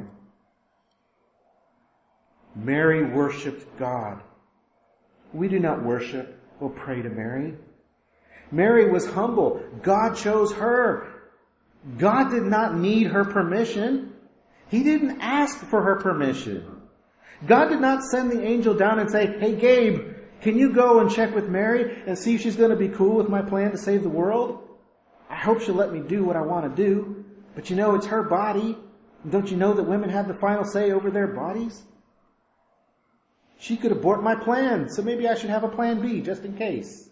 Mary worshipped God. We do not worship or pray to Mary. Mary was humble. God chose her. God did not need her permission. He didn't ask for her permission. God did not send the angel down and say, "Hey Gabe, can you go and check with Mary and see if she's going to be cool with my plan to save the world? I hope she'll let me do what I want to do. But you know, it's her body. Don't you know that women have the final say over their bodies? She could abort my plan, so maybe I should have a plan B just in case."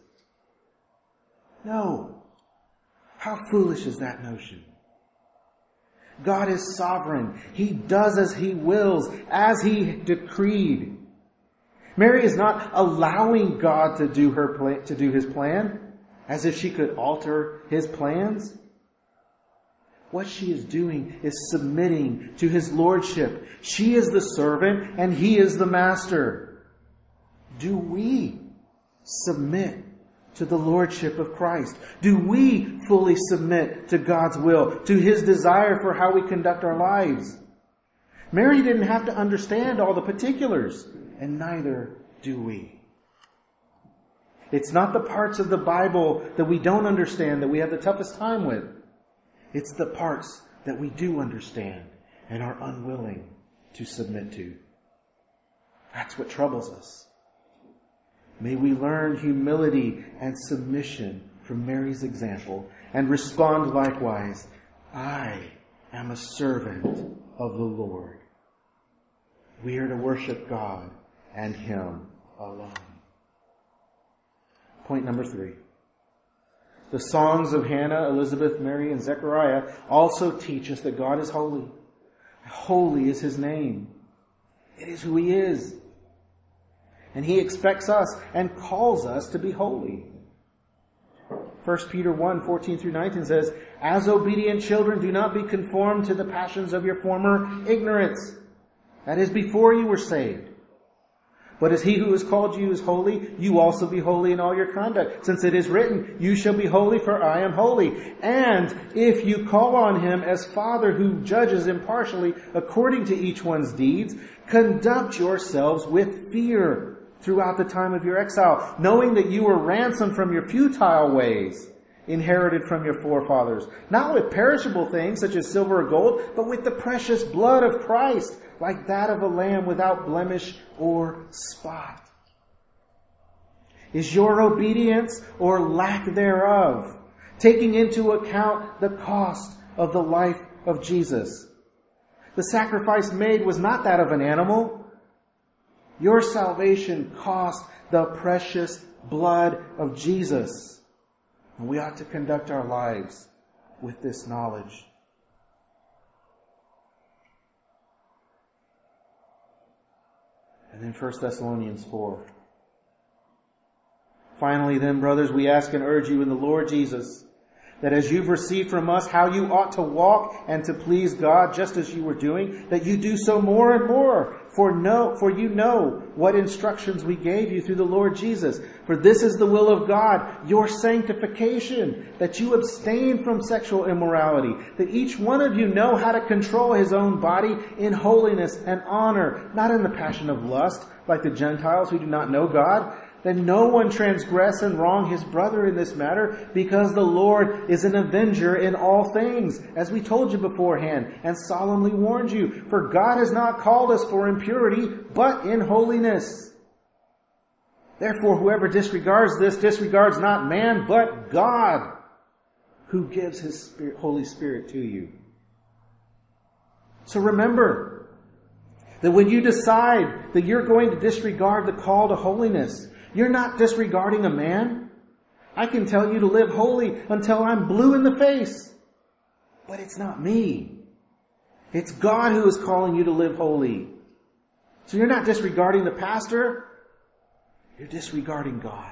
No. How foolish is that notion? God is sovereign. He does as He wills, as He decreed. Mary is not allowing God to do her plan, to do His plan, as if she could alter His plans. What she is doing is submitting to His lordship. She is the servant and He is the master. Do we submit to the lordship of Christ? Do we fully submit to God's will, to His desire for how we conduct our lives? Mary didn't have to understand all the particulars, and neither do we. It's not the parts of the Bible that we don't understand that we have the toughest time with. It's the parts that we do understand and are unwilling to submit to. That's what troubles us. May we learn humility and submission from Mary's example and respond likewise, "I am a servant of the Lord." We are to worship God and Him alone. Point number three. The songs of Hannah, Elizabeth, Mary, and Zechariah also teach us that God is holy. Holy is His name. It is who He is. And He expects us and calls us to be holy. First Peter one, fourteen through nineteen says, "As obedient children, do not be conformed to the passions of your former ignorance. That is, before you were saved. But as He who has called you is holy, you also be holy in all your conduct. Since it is written, you shall be holy, for I am holy. And if you call on Him as Father who judges impartially according to each one's deeds, conduct yourselves with fear throughout the time of your exile, knowing that you were ransomed from your futile ways, inherited from your forefathers, not with perishable things such as silver or gold, but with the precious blood of Christ, like that of a lamb without blemish or spot." Is your obedience or lack thereof taking into account the cost of the life of Jesus? The sacrifice made was not that of an animal. Your salvation cost the precious blood of Jesus. And we ought to conduct our lives with this knowledge. And then First Thessalonians four. "Finally then, brothers, we ask and urge you in the Lord Jesus, that as you've received from us how you ought to walk and to please God, just as you were doing, that you do so more and more. For know, for you know what instructions we gave you through the Lord Jesus. For this is the will of God, your sanctification, that you abstain from sexual immorality, that each one of you know how to control his own body in holiness and honor, not in the passion of lust, like the Gentiles who do not know God. That no one transgress and wrong his brother in this matter, because the Lord is an avenger in all things, as we told you beforehand and solemnly warned you. For God has not called us for impurity, but in holiness. Therefore, whoever disregards this disregards not man, but God, who gives His Spirit, Holy Spirit to you." So remember that when you decide that you're going to disregard the call to holiness, you're not disregarding a man, I can tell you to live holy until I'm blue in the face. But it's not me. It's God who is calling you to live holy. So you're not disregarding the pastor. You're disregarding God.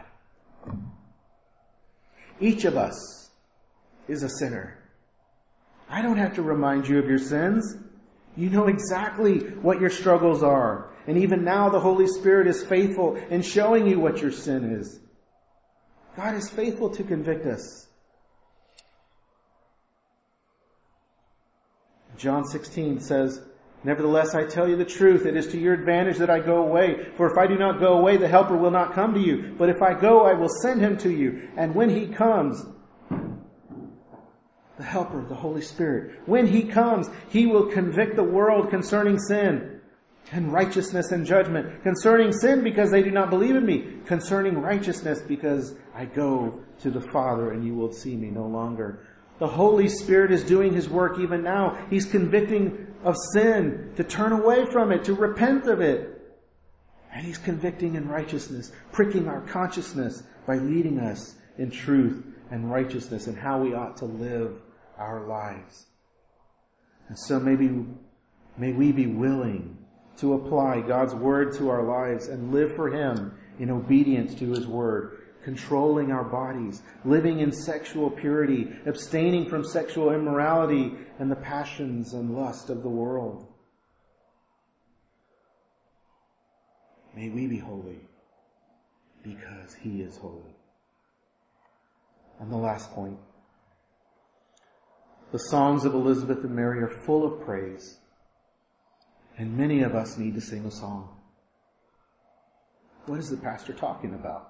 Each of us is a sinner. I don't have to remind you of your sins. You know exactly what your struggles are. And even now the Holy Spirit is faithful in showing you what your sin is. God is faithful to convict us. John sixteen says, "Nevertheless, I tell you the truth. It is to your advantage that I go away. For if I do not go away, the Helper will not come to you. But if I go, I will send him to you. And when he comes," the Helper, the Holy Spirit, "when he comes, he will convict the world concerning sin and righteousness and judgment. Concerning sin, because they do not believe in me. Concerning righteousness, because I go to the Father and you will see me no longer." The Holy Spirit is doing his work even now. He's convicting of sin, to turn away from it, to repent of it. And he's convicting in righteousness, pricking our consciousness by leading us in truth and righteousness and how we ought to live our lives. And so maybe, may we be willing to apply God's word to our lives and live for him in obedience to his word, controlling our bodies, living in sexual purity, abstaining from sexual immorality and the passions and lust of the world. May we be holy because he is holy. And the last point. The songs of Elizabeth and Mary are full of praise, and many of us need to sing a song. What is the pastor talking about?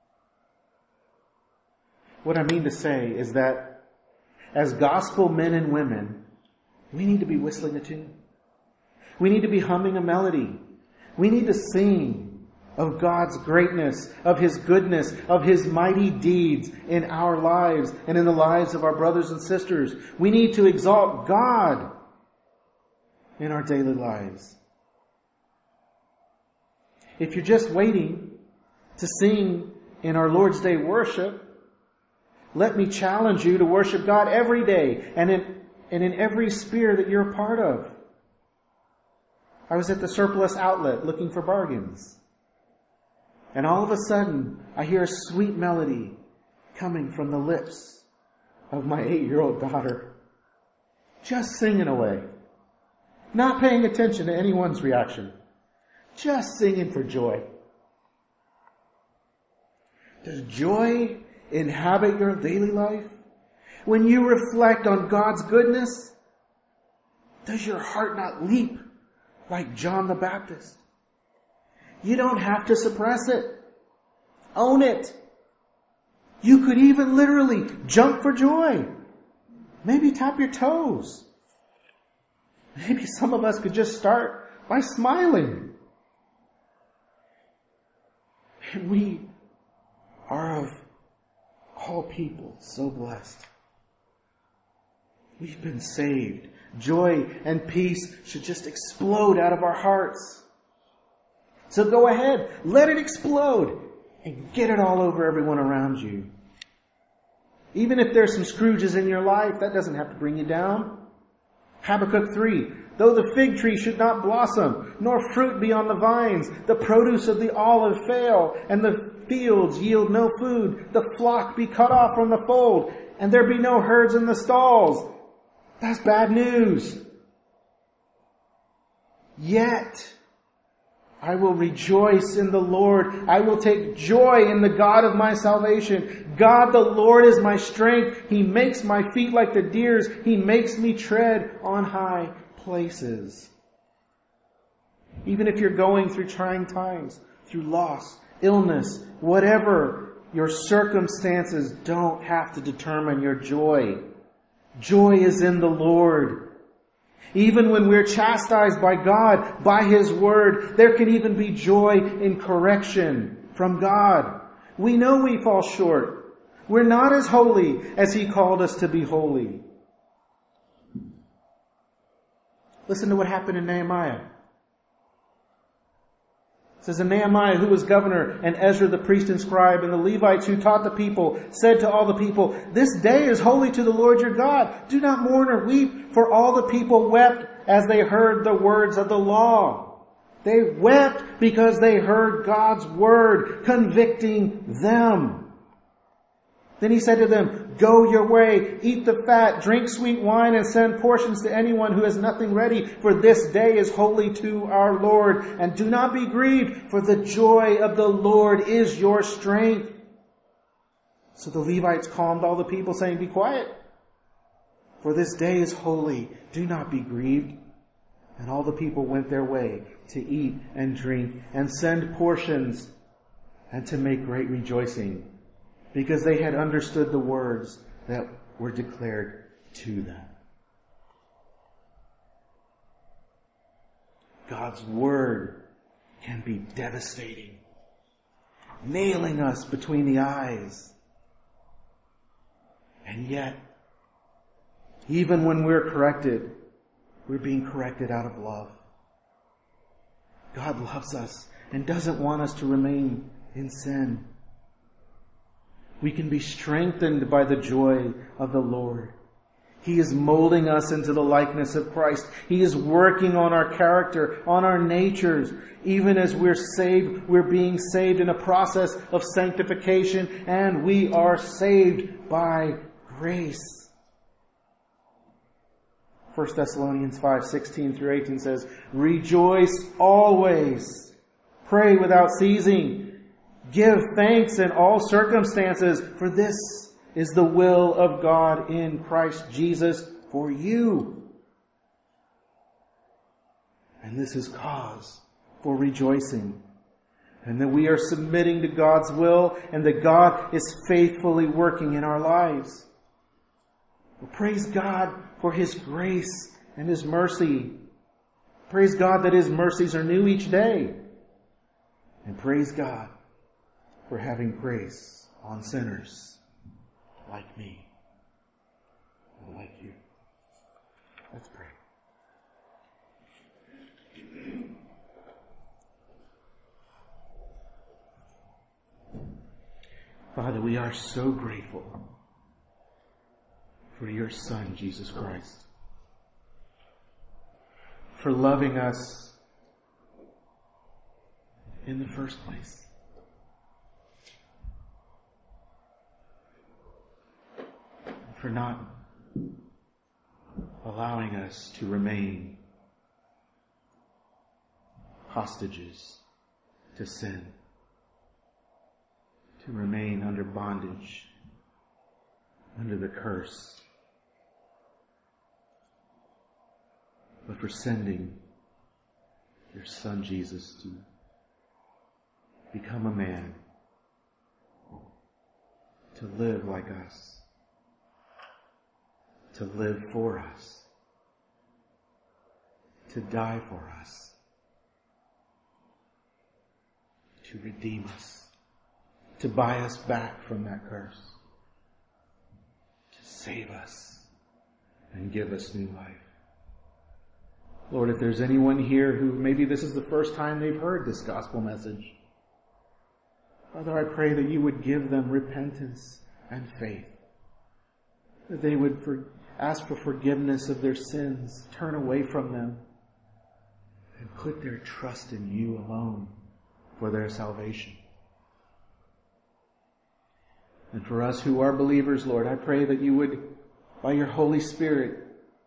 What I mean to say is that as gospel men and women, we need to be whistling a tune. We need to be humming a melody. We need to sing of God's greatness, of his goodness, of his mighty deeds in our lives and in the lives of our brothers and sisters. We need to exalt God in our daily lives. If you're just waiting to sing in our Lord's Day worship, let me challenge you to worship God every day and in, and in every sphere that you're a part of. I was at the surplus outlet looking for bargains. And all of a sudden, I hear a sweet melody coming from the lips of my eight-year-old daughter. Just singing away. Not paying attention to anyone's reaction. Just singing for joy. Does joy inhabit your daily life? When you reflect on God's goodness, does your heart not leap like John the Baptist? You don't have to suppress it. Own it. You could even literally jump for joy. Maybe tap your toes. Maybe some of us could just start by smiling. And we are of all people so blessed. We've been saved. Joy and peace should just explode out of our hearts. So go ahead, let it explode and get it all over everyone around you. Even if there's some Scrooges in your life, that doesn't have to bring you down. Habakkuk three, though the fig tree should not blossom, nor fruit be on the vines, the produce of the olive fail, and the fields yield no food, the flock be cut off from the fold, and there be no herds in the stalls. That's bad news. Yet, I will rejoice in the Lord. I will take joy in the God of my salvation. God the Lord is my strength. He makes my feet like the deer's. He makes me tread on high places. Even if you're going through trying times, through loss, illness, whatever your circumstances, don't have to determine your joy. Joy is in the Lord. Even when we're chastised by God, by his word, there can even be joy in correction from God. We know we fall short. We're not as holy as he called us to be holy. Listen to what happened in Nehemiah. says, and Nehemiah, who was governor, and Ezra the priest and scribe, and the Levites who taught the people, said to all the people, this day is holy to the Lord your God. Do not mourn or weep, for all the people wept as they heard the words of the law. They wept because they heard God's word convicting them. Then he said to them, go your way, eat the fat, drink sweet wine, and send portions to anyone who has nothing ready, for this day is holy to our Lord. And do not be grieved, for the joy of the Lord is your strength. So the Levites calmed all the people, saying, be quiet, for this day is holy. Do not be grieved. And all the people went their way to eat and drink and send portions and to make great rejoicing, because they had understood the words that were declared to them. God's word can be devastating, nailing us between the eyes. And yet, even when we're corrected, we're being corrected out of love. God loves us and doesn't want us to remain in sin. We can be strengthened by the joy of the Lord. He is molding us into the likeness of Christ. He is working on our character, on our natures. Even as we're saved, we're being saved in a process of sanctification, and we are saved by grace. First Thessalonians five, sixteen through eighteen says, rejoice always, pray without ceasing, give thanks in all circumstances, for this is the will of God in Christ Jesus for you. And this is cause for rejoicing. And that we are submitting to God's will, and that God is faithfully working in our lives. Well, praise God for His grace and His mercy. Praise God that His mercies are new each day. And praise God for having grace on sinners like me and like you. Let's pray. Father, we are so grateful for your Son, Jesus Christ, for loving us in the first place. For not allowing us to remain hostages to sin, to remain under bondage, under the curse, but for sending your Son Jesus to become a man, to live like us, to live for us, to die for us, to redeem us, to buy us back from that curse, to save us and give us new life. Lord, if there's anyone here who maybe this is the first time they've heard this gospel message, Father, I pray that you would give them repentance and faith, that they would for, ask for forgiveness of their sins, turn away from them, and put their trust in you alone for their salvation. And for us who are believers, Lord, I pray that you would, by your Holy Spirit,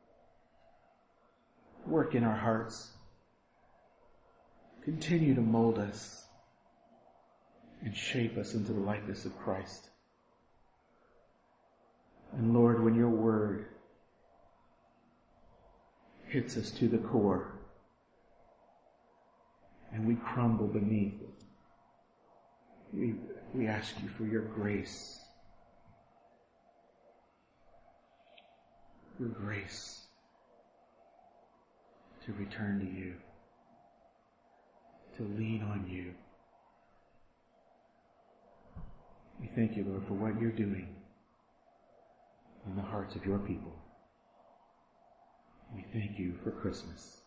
work in our hearts. Continue to mold us and shape us into the likeness of Christ. And Lord, when your word hits us to the core and we crumble beneath it, we, we ask you for your grace. Your grace to return to you, to lean on you. We thank you, Lord, for what you're doing in the hearts of your people. We thank you for Christmas.